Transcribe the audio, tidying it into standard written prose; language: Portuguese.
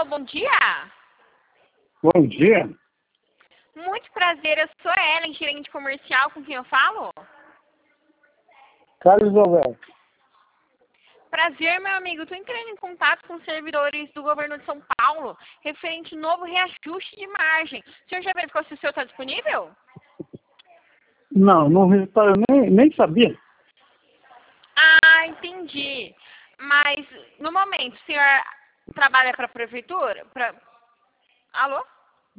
bom dia. Bom dia. Muito prazer, eu sou a Ellen, gerente comercial, com quem eu falo? Carlos Alberto. Prazer, meu amigo. Estou entrando em contato com servidores do governo de São Paulo, referente ao novo reajuste de margem. O senhor já verificou se o seu está disponível? Não reparei, nem sabia. Ah, entendi. Mas, no momento, o senhor trabalha para a prefeitura? Alô?